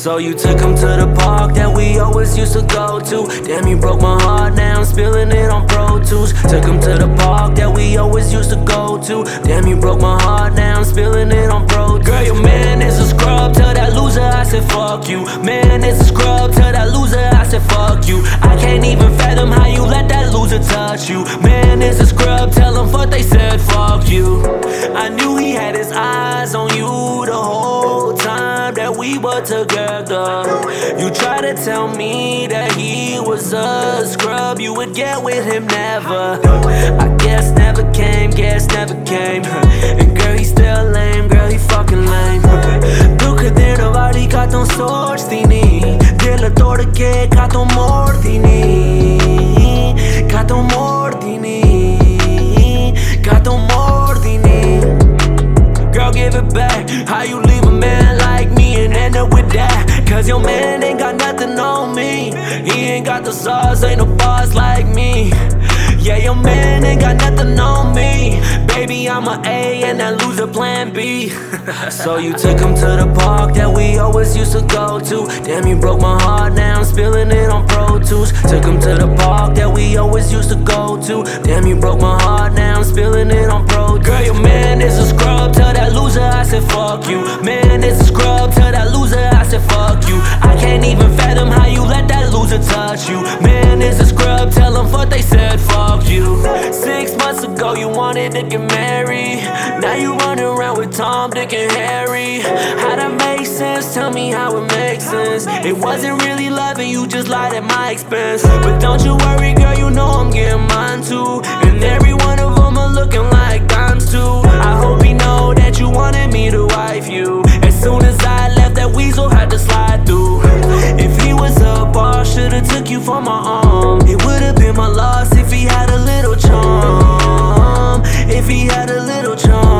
So you took him to the park that we always used to go to. Damn, you broke my heart, now I'm spilling it on Pro Tools. Took him to the park that we always used to go to. Damn, you broke my heart, now I'm spilling it on Pro Tools. Girl, your man is a scrub, tell that loser I said fuck you. Man is a scrub, tell that loser I said fuck you. I can't even fathom how you let that loser touch you. Man is a scrub, tell him fuck they said fuck you. I knew he had his eyes on you the whole time that we were together. You tried to tell me that he was a scrub, you would get with him never. I guess never came, guess never came. And girl, he still lame, girl, he fucking lame. Tu che trovare caton sorstini, dell'attore che caton mordini, caton mordini, caton mordini. Girl, give it back. How you leave a man like me and end up with that? Cause your man ain't got nothing on me. He ain't got the sauce, ain't no boss like me. Yeah, your man ain't got nothing on me. Baby, I'm a A and that loser plan B. So you took him to the park that we always used to go to. Damn, you broke my heart, now I'm spilling it on Pro Tools. Took him to the park that we always used to go to. Damn, you broke my heart, now I'm spilling it on Pro Tools. Girl, your man is a scrub, tell that loser I said fuck you. Man is a scrub, tell that loser I said fuck you. I can't even fathom how you let that loser touch you. Man is a scrub, tell him fuck they said fuck you. 6 months ago you wanted to get married. Now you running around with Tom, Dick and Harry. How that make sense? Tell me how it makes sense. It wasn't really loving you, just lied at my expense. But don't you worry, girl, you know I'm getting mine too. And every one of them are looking like dimes too. I hope he know that you wanted me to wife you. As soon as I left, that weasel had to slide through. If he was a boss, should've took you for my arm. It would've been my loss if he had a little charm. If he had a little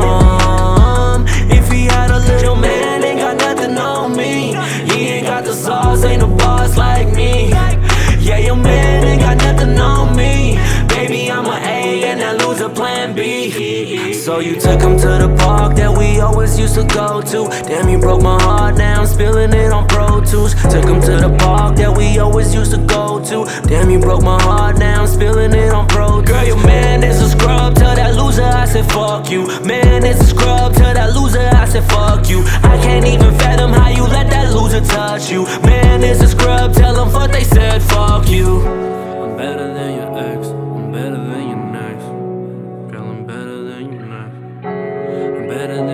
charm. If he had a little. Your man ain't got nothing on me. He ain't got the sauce, ain't a boss like me. Yeah, your man ain't got nothing on me. Baby, I'm a A and that loser plan B. So you took him to the park that we always used to go to. Damn, you broke my heart, now I'm spilling it on Pro Tools. Took him to the park that we always used to go to. Damn, you broke my heart, now I'm spilling it on Pro Tools. Girl, your man is a scrub, tell that loser I said fuck you. Man is a scrub, tell that loser I said fuck you. I can't even fathom how you let that loser touch you. Man is a scrub, tell him fuck they said fuck you. I'm better than your ex, I'm better than your next. Girl, I'm better than your next. I'm better than